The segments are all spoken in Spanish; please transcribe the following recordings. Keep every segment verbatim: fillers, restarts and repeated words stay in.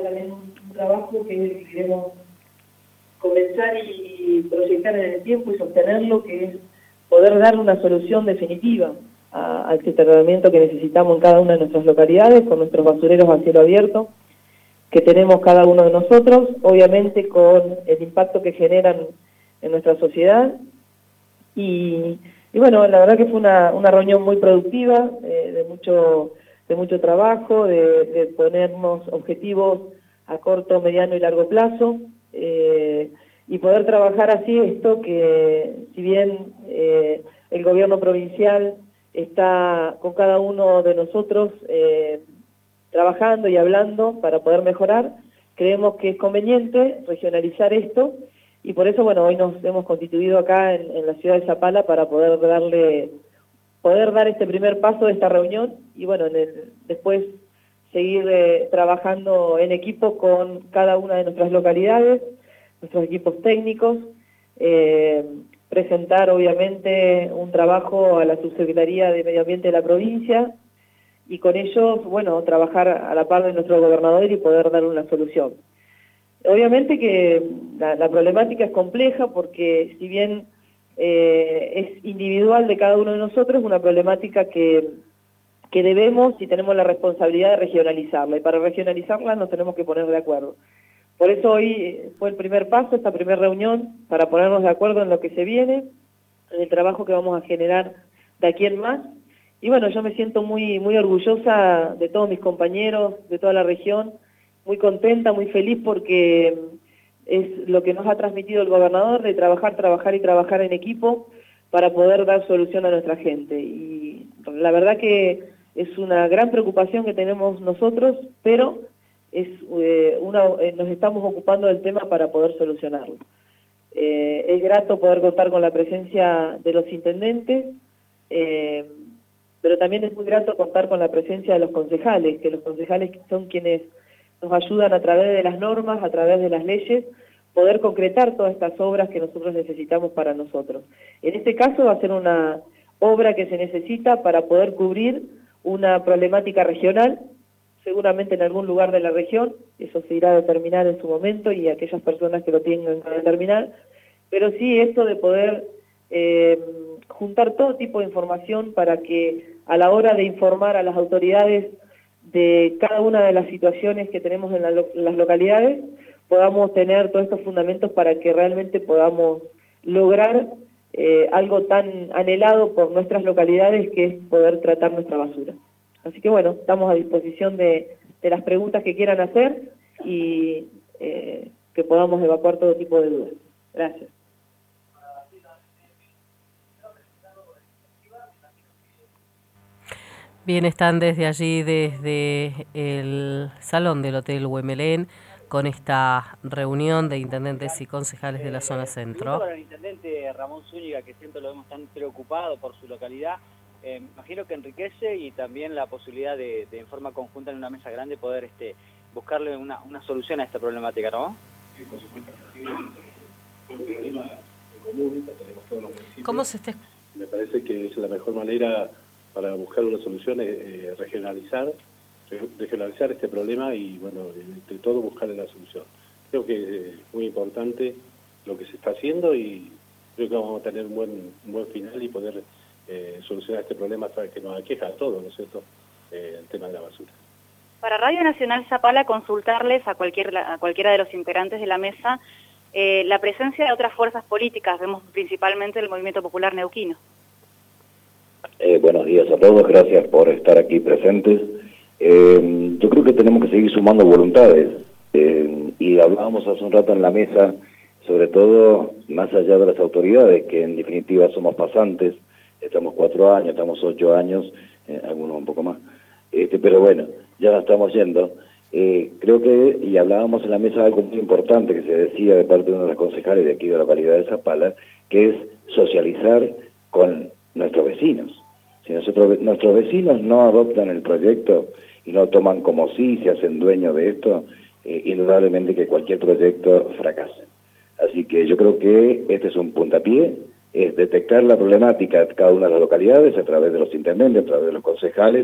también un trabajo que es el que queremos comenzar y proyectar en el tiempo y sostenerlo, que es poder dar una solución definitiva a, al deterioramiento que necesitamos en cada una de nuestras localidades, con nuestros basureros a cielo abierto, que tenemos cada uno de nosotros, obviamente con el impacto que generan en nuestra sociedad. Y, y bueno, la verdad que fue una, una reunión muy productiva, eh, de mucho de mucho trabajo, de, de ponernos objetivos a corto, mediano y largo plazo, eh, y poder trabajar así esto que, si bien eh, el gobierno provincial está con cada uno de nosotros eh, trabajando y hablando para poder mejorar, creemos que es conveniente regionalizar esto, y por eso, bueno, hoy nos hemos constituido acá en, en la ciudad de Zapala para poder darle, poder dar este primer paso de esta reunión, y bueno, en el, después seguir eh, trabajando en equipo con cada una de nuestras localidades, nuestros equipos técnicos, eh, presentar obviamente un trabajo a la Subsecretaría de Medio Ambiente de la provincia, y con ellos, bueno, trabajar a la par de nuestro gobernador y poder dar una solución. Obviamente que la, la problemática es compleja porque si bien eh, es individual de cada uno de nosotros, es una problemática que, que debemos y tenemos la responsabilidad de regionalizarla, y para regionalizarla nos tenemos que poner de acuerdo. Por eso hoy fue el primer paso, esta primera reunión, para ponernos de acuerdo en lo que se viene, en el trabajo que vamos a generar de aquí en más. Y bueno, yo me siento muy, muy orgullosa de todos mis compañeros, de toda la región, muy contenta, muy feliz, porque es lo que nos ha transmitido el gobernador, de trabajar, trabajar y trabajar en equipo para poder dar solución a nuestra gente. Y la verdad que es una gran preocupación que tenemos nosotros, pero es eh, una, eh, nos estamos ocupando del tema para poder solucionarlo. Eh, es grato poder contar con la presencia de los intendentes, eh, pero también es muy grato contar con la presencia de los concejales, que los concejales son quienes nos ayudan a través de las normas, a través de las leyes, poder concretar todas estas obras que nosotros necesitamos para nosotros. En este caso va a ser una obra que se necesita para poder cubrir una problemática regional, seguramente en algún lugar de la región, eso se irá a determinar en su momento y aquellas personas que lo tengan que determinar, pero sí esto de poder eh, juntar todo tipo de información para que a la hora de informar a las autoridades de cada una de las situaciones que tenemos en, la, en las localidades, podamos tener todos estos fundamentos para que realmente podamos lograr eh, algo tan anhelado por nuestras localidades, que es poder tratar nuestra basura. Así que bueno, estamos a disposición de, de las preguntas que quieran hacer y eh, que podamos evacuar todo tipo de dudas. Gracias. Bien, están desde allí, desde el salón del Hotel Huemelén, con esta reunión de intendentes y concejales de la zona centro. Para el intendente Ramón Zúñiga, que siempre lo vemos tan preocupado por su localidad, eh, imagino que enriquece, y también la posibilidad de, de en forma conjunta en una mesa grande poder este, buscarle una, una solución a esta problemática, ¿no? Sí, por supuesto. Un problema común, tenemos todos los municipios. ¿Cómo se está? Me parece que es la mejor manera para buscar una solución, eh, regionalizar, regionalizar este problema y, bueno, entre todo buscarle la solución. Creo que es muy importante lo que se está haciendo y creo que vamos a tener un buen, un buen final y poder eh, solucionar este problema que nos aqueja a todos, ¿no es cierto?, eh, el tema de la basura. Para Radio Nacional Zapala, consultarles a, cualquier, a cualquiera de los integrantes de la mesa eh, la presencia de otras fuerzas políticas, vemos principalmente el Movimiento Popular Neuquino. Eh, buenos días a todos, gracias por estar aquí presentes. Eh, yo creo que tenemos que seguir sumando voluntades, eh, y hablábamos hace un rato en la mesa, sobre todo más allá de las autoridades, que en definitiva somos pasantes, estamos cuatro años, estamos ocho años, eh, algunos un poco más, este, pero bueno, ya estamos yendo. Eh, creo que, y hablábamos en la mesa de algo muy importante que se decía de parte de uno de los concejales de aquí de la localidad de Zapala, que es socializar con nuestros vecinos. Si nosotros, nuestros vecinos no adoptan el proyecto y no toman como sí, se hacen dueños de esto, eh, indudablemente que cualquier proyecto fracasa. Así que yo creo que este es un puntapié, es detectar la problemática de cada una de las localidades a través de los intendentes, a través de los concejales,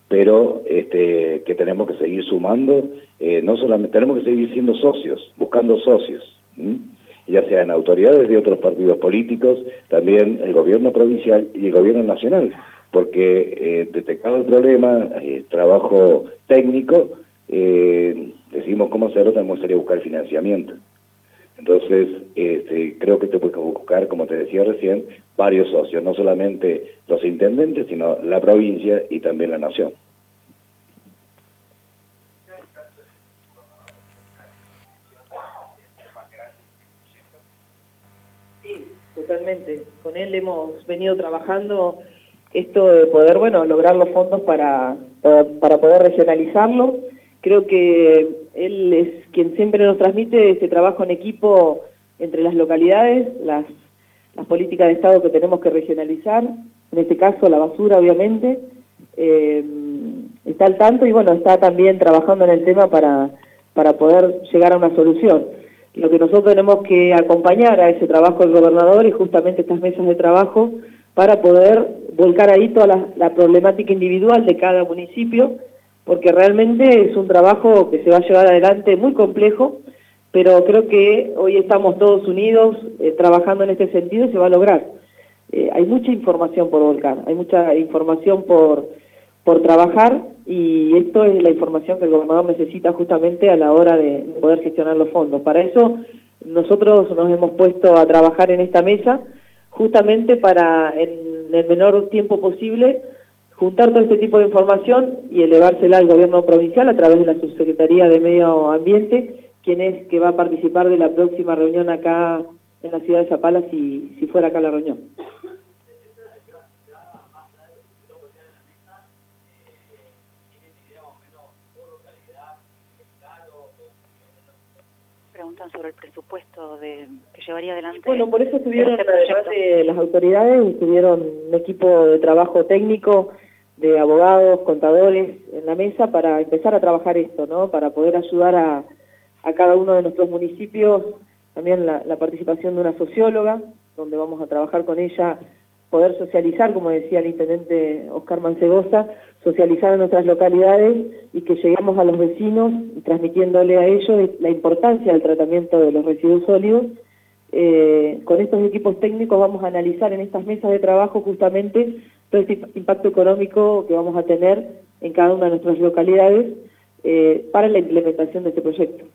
pero este, que tenemos que seguir sumando, eh, no solamente tenemos que seguir siendo socios, buscando socios, ¿sí? Ya sean autoridades de otros partidos políticos, también el gobierno provincial y el gobierno nacional, porque eh, detectado el problema, eh, trabajo técnico, eh, decimos cómo hacerlo, tenemos que buscar financiamiento. Entonces, este, creo que te puedes buscar, como te decía recién, varios socios, no solamente los intendentes, sino la provincia y también la nación. Sí, totalmente. Con él hemos venido trabajando esto de poder, bueno, lograr los fondos para, para, para poder regionalizarlo. Creo que él es quien siempre nos transmite ese trabajo en equipo entre las localidades, las, las políticas de Estado que tenemos que regionalizar, en este caso la basura, obviamente. Eh, está al tanto y, bueno, está también trabajando en el tema para, para poder llegar a una solución. Lo que nosotros tenemos que acompañar a ese trabajo del gobernador y justamente estas mesas de trabajo para poder volcar ahí toda la, la problemática individual de cada municipio, porque realmente es un trabajo que se va a llevar adelante muy complejo, pero creo que hoy estamos todos unidos eh, trabajando en este sentido y se va a lograr. Eh, hay mucha información por volcar, hay mucha información por, por trabajar y esto es la información que el gobernador necesita justamente a la hora de poder gestionar los fondos. Para eso nosotros nos hemos puesto a trabajar en esta mesa justamente para, en el menor tiempo posible, juntar todo este tipo de información y elevársela al gobierno provincial a través de la Subsecretaría de Medio Ambiente, quien es que va a participar de la próxima reunión acá en la ciudad de Zapala, si, si fuera acá la reunión. Preguntan sobre el presupuesto de, que llevaría adelante. Bueno, por eso estuvieron, este además de las autoridades, estuvieron un equipo de trabajo técnico, de abogados, contadores en la mesa para empezar a trabajar esto, ¿no? Para poder ayudar a, a cada uno de nuestros municipios, también la, la participación de una socióloga, donde vamos a trabajar con ella, poder socializar, como decía el intendente Oscar Mancegosa, socializar en nuestras localidades y que lleguemos a los vecinos transmitiéndole a ellos la importancia del tratamiento de los residuos sólidos. Eh, con estos equipos técnicos vamos a analizar en estas mesas de trabajo justamente todo este impacto económico que vamos a tener en cada una de nuestras localidades eh, para la implementación de este proyecto.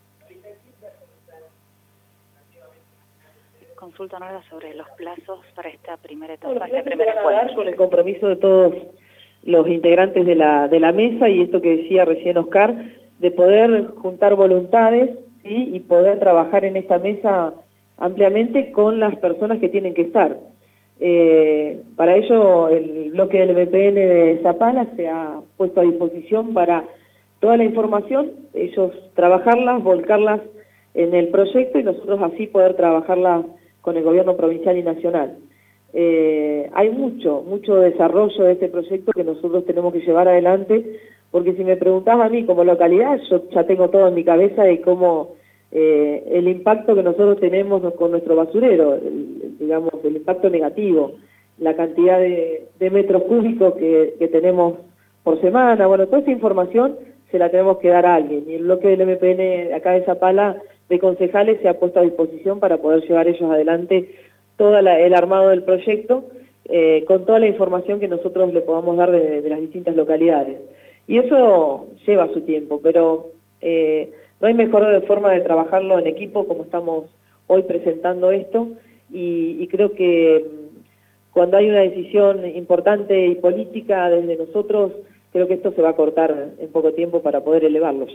Consulta nueva sobre los plazos para esta primera etapa, Bueno, este primer encuentro. con el compromiso de todos los integrantes de la, de la mesa y esto que decía recién Oscar, de poder juntar voluntades, ¿sí? Y poder trabajar en esta mesa ampliamente con las personas que tienen que estar. Eh, para ello el bloque del M P N de Zapala se ha puesto a disposición para toda la información, ellos trabajarlas, volcarlas en el proyecto y nosotros así poder trabajarlas con el gobierno provincial y nacional. Eh, hay mucho, mucho desarrollo de este proyecto que nosotros tenemos que llevar adelante, porque si me preguntás a mí como localidad, yo ya tengo todo en mi cabeza de cómo eh, el impacto que nosotros tenemos con nuestro basurero, el, digamos, el impacto negativo, la cantidad de, de metros cúbicos que, que tenemos por semana, bueno, toda esa información se la tenemos que dar a alguien, y el bloque del M P N acá de Zapala de concejales se ha puesto a disposición para poder llevar ellos adelante todo la, el armado del proyecto, eh, con toda la información que nosotros le podamos dar de, de las distintas localidades. Y eso lleva su tiempo, pero eh, no hay mejor forma de trabajarlo en equipo como estamos hoy presentando esto, y, y creo que cuando hay una decisión importante y política desde nosotros, creo que esto se va a cortar en poco tiempo para poder elevarlos.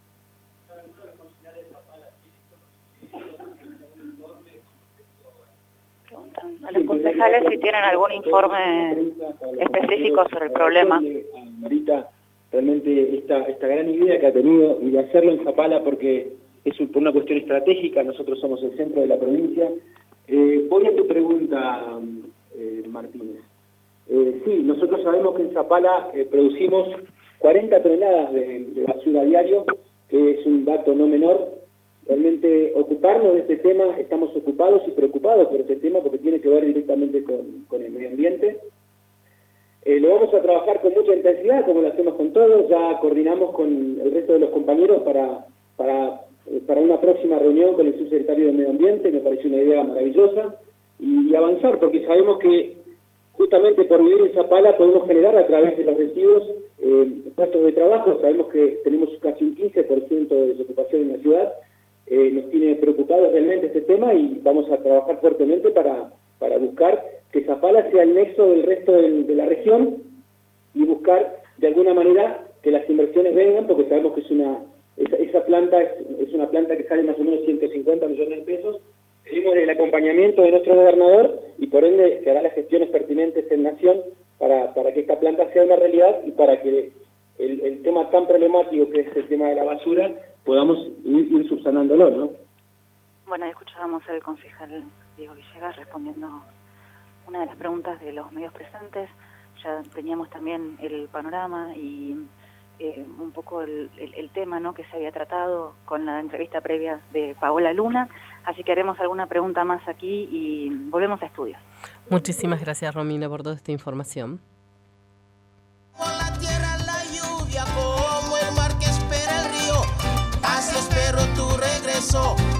A los concejales si tienen algún informe específico sobre el problema. Marita, realmente esta, esta gran idea que ha tenido y de hacerlo en Zapala porque es un, por una cuestión estratégica, nosotros somos el centro de la provincia. Eh, voy a tu pregunta, eh, Martínez. Eh, sí, nosotros sabemos que en Zapala eh, producimos cuarenta toneladas de, de basura a diario, que es un dato no menor. Realmente ocuparnos de este tema, estamos ocupados y preocupados por este tema porque tiene que ver directamente con, con el medio ambiente. Eh, lo vamos a trabajar con mucha intensidad, como lo hacemos con todos. Ya coordinamos con el resto de los compañeros para, para, para una próxima reunión con el subsecretario de Medio Ambiente. Me pareció una idea maravillosa. Y, y avanzar, porque sabemos que justamente por vivir en Zapala podemos generar a través de los residuos eh, puestos de trabajo. Sabemos que tenemos casi un quince por ciento de desocupación en la ciudad. Eh, nos tiene preocupados realmente este tema y vamos a trabajar fuertemente para, para buscar que Zapala sea el nexo del resto de, de la región y buscar de alguna manera que las inversiones vengan, porque sabemos que es una esa, esa planta es, es una planta que sale más o menos ciento cincuenta millones de pesos. Pedimos el acompañamiento de nuestro gobernador y por ende se hará las gestiones pertinentes en Nación para, para que esta planta sea una realidad y para que el, el tema tan problemático que es el tema de la basura podamos ir, ir subsanándolo, ¿no? Bueno, escuchábamos al concejal Diego Villegas respondiendo una de las preguntas de los medios presentes. Ya teníamos también el panorama y eh, un poco el, el, el tema, ¿no?, que se había tratado con la entrevista previa de Paola Luna. Así que haremos alguna pregunta más aquí y volvemos a estudios. Muchísimas gracias, Romina, por toda esta información. Por la tierra la lluvia, como el mar que espera el río, así espero tu regreso.